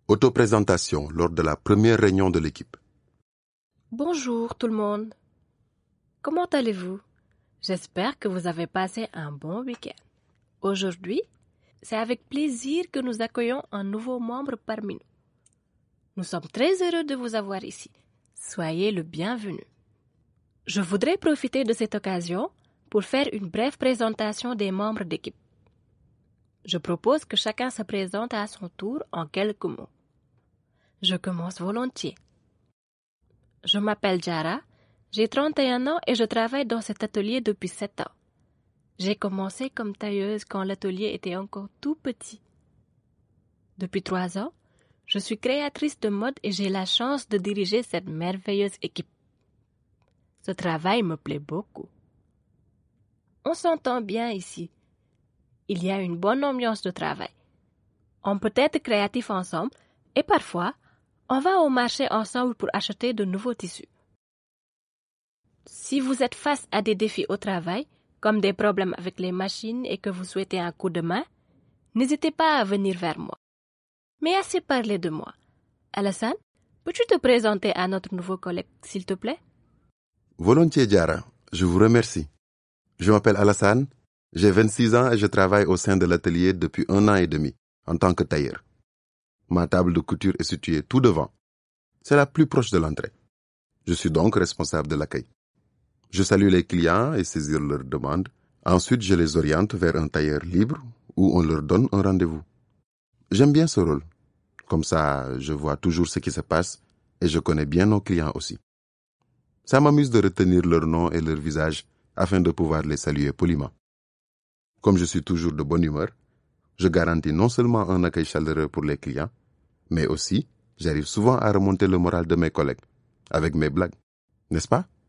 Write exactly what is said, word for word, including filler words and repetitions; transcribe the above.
Autoprésentation lors de la première réunion de l'équipe. Bonjour tout le monde. Comment allez-vous? J'espère que vous avez passé un bon week-end. Aujourd'hui, c'est avec plaisir que nous accueillons un nouveau membre parmi nous. Nous sommes très heureux de vous avoir ici. Soyez le bienvenu. Je voudrais profiter de cette occasion pour faire une brève présentation des membres d'équipe. Je propose que chacun se présente à son tour en quelques mots. Je commence volontiers. Je m'appelle Jara, j'ai trente et un ans et je travaille dans cet atelier depuis sept ans. J'ai commencé comme tailleuse quand l'atelier était encore tout petit. Depuis trois ans, je suis créatrice de mode et j'ai la chance de diriger cette merveilleuse équipe. Ce travail me plaît beaucoup. On s'entend bien ici. Il y a une bonne ambiance de travail. On peut être créatif ensemble et parfois, on va au marché ensemble pour acheter de nouveaux tissus. Si vous êtes face à des défis au travail, comme des problèmes avec les machines et que vous souhaitez un coup de main, n'hésitez pas à venir vers moi. Mais assez parlé de moi. Alassane, peux-tu te présenter à notre nouveau collègue, s'il te plaît? Volontiers, Jara. Je vous remercie. Je m'appelle Alassane, j'ai vingt-six ans et je travaille au sein de l'atelier depuis un an et demi, en tant que tailleur. Ma table de couture est située tout devant. C'est la plus proche de l'entrée. Je suis donc responsable de l'accueil. Je salue les clients et saisis leurs demandes. Ensuite, je les oriente vers un tailleur libre où on leur donne un rendez-vous. J'aime bien ce rôle. Comme ça, je vois toujours ce qui se passe et je connais bien nos clients aussi. Ça m'amuse de retenir leur nom et leur visage afin de pouvoir les saluer poliment. Comme je suis toujours de bonne humeur, je garantis non seulement un accueil chaleureux pour les clients, mais aussi, j'arrive souvent à remonter le moral de mes collègues, avec mes blagues. N'est-ce pas?